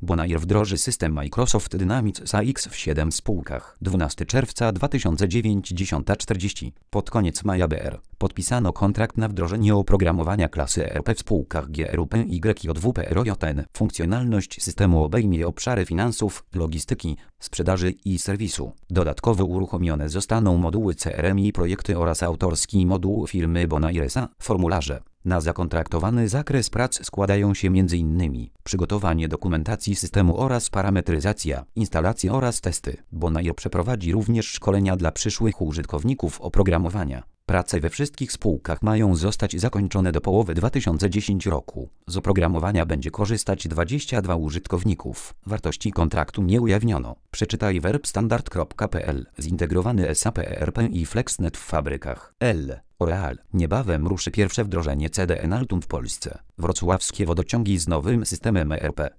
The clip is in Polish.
Bonaire wdroży system Microsoft Dynamics AX w 7 spółkach. 12 czerwca 2009 10:40. Pod koniec maja BR. Podpisano kontrakt na wdrożenie oprogramowania klasy ERP w spółkach GRUP YJW PROJN. Funkcjonalność systemu obejmie obszary finansów, logistyki, sprzedaży i serwisu. Dodatkowo uruchomione zostaną moduły CRM i projekty oraz autorski moduł firmy Bonaire S.A. Formularze. Na zakontraktowany zakres prac składają się m.in. przygotowanie dokumentacji systemu oraz parametryzacja, instalacje oraz testy. Bonaire przeprowadzi również szkolenia dla przyszłych użytkowników oprogramowania. Prace we wszystkich spółkach mają zostać zakończone do połowy 2010 roku. Z oprogramowania będzie korzystać 22 użytkowników. Wartości kontraktu nie ujawniono. Przeczytaj verbstandard.pl. Zintegrowany SAP ERP i FlexNet w fabrykach. Oreal. Niebawem ruszy pierwsze wdrożenie CDN Altum w Polsce. Wrocławskie wodociągi z nowym systemem ERP.